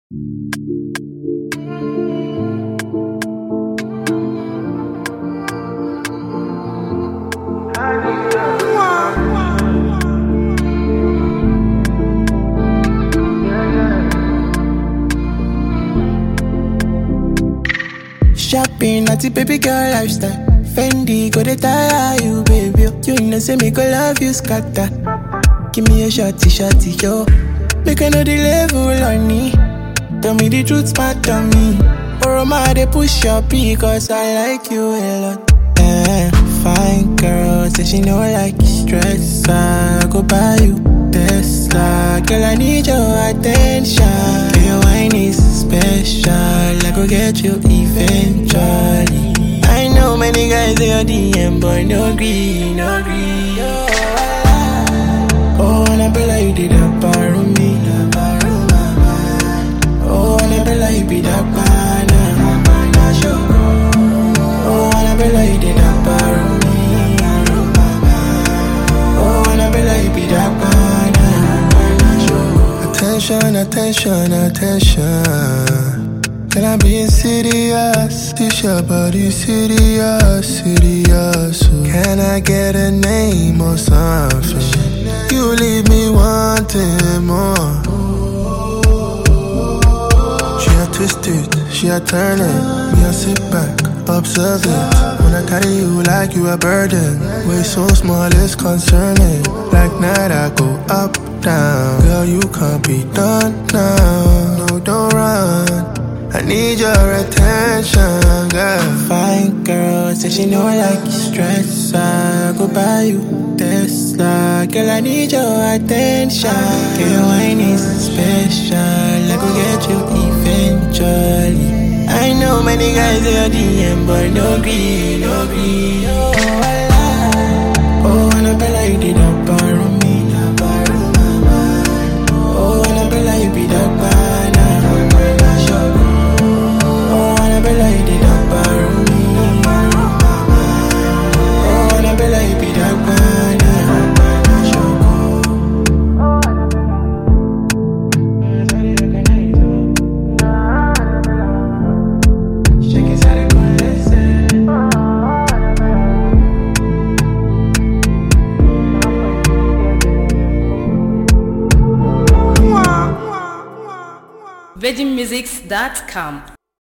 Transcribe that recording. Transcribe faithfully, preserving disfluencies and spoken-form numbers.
Shopping at the baby girl lifestyle. Fendi go dey tire you, baby. You know say me go love you scatter. Give me a shotty, shotty, yo. Make I know the level on me. Tell me the truth, smart on me. Or my they push your P, cause I like you a lot. Eh, fine girl, say she know like stress. I go buy you Tesla. Girl, I need your attention. Your wine is special. I go get you eventually. I know many guys they are D M, but no agree, no agree. Oh, oh, and I be like you did that borrow me. Oh, and I be like you be that banana. Oh, and I be like you did that borrow me. Oh, and I be like you be that banana. Attention, attention, attention. Can I be serious? This your body serious, serious. Can I get a name or something? You leave me wanting more. She a twist it, she a turn it. Me a sit back, observe it. When I carry you like you a burden. Way so small it's concerning. Like night I go up, down. Girl you can't be done now. No, don't run. I need your attention, girl. Fine girl, say she know like stress. I go buy you Tesla. Girl, I need your attention. Girl, your wine is special. I go get you eventually. I know many guys they are D M, but no agree, no agree. Oh, I oh, and I be like you did that borrow me. Oh, and I be like you be that banana. I be like you did that borrow me. Oh, and I be like you be that virgin musics dot com